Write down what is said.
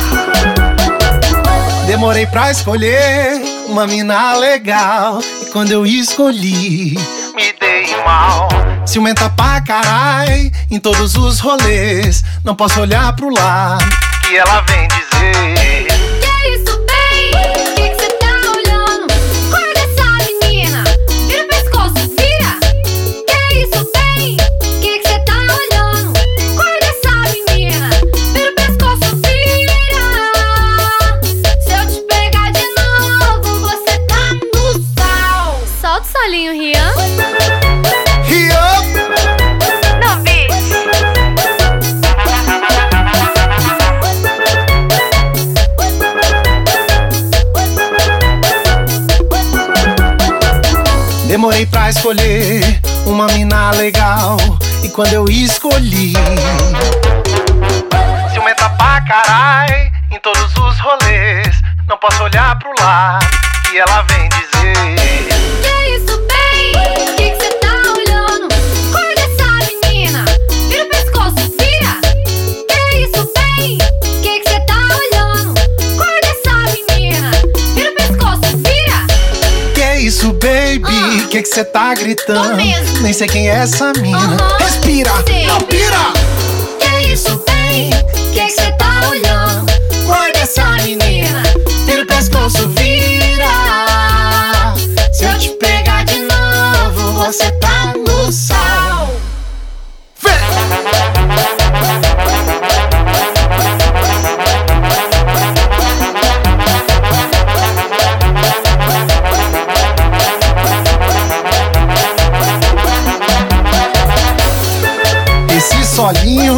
Demorei pra escolher uma mina legal, e quando eu escolhi, me dei mal. Ciumenta pra carai, em todos os rolês. Não posso olhar pro lado, que ela vem dizer: que isso, bem? Que cê tá olhando? Cor dessa menina, vira o pescoço, vira. Que isso, bem? Que cê tá olhando? Cor dessa menina, vira o pescoço, vira. Se eu te pegar de novo, você tá no sal. Solta o solinho, Rian. No beat. Demorei pra escolher uma mina legal, e quando eu escolhi, ciumenta pra carai, em todos os rolês. Não posso olhar pro lado, que ela vem dizer: que isso, bem? Que cê tá olhando? Cor dessa menina, vira o pescoço, vira. Que isso, bem? Que cê tá olhando? Cor dessa menina, vira o pescoço, vira. que isso, baby? Que cê tá gritando? Tô mesmo. Nem sei quem é essa mina. Respira, Sei. não pira. Que isso, bem? Que cê tá olhando? Cor dessa menina, Vira o pescoço, vira. Se eu te pegar de novo, você tá no sal. Esse solinho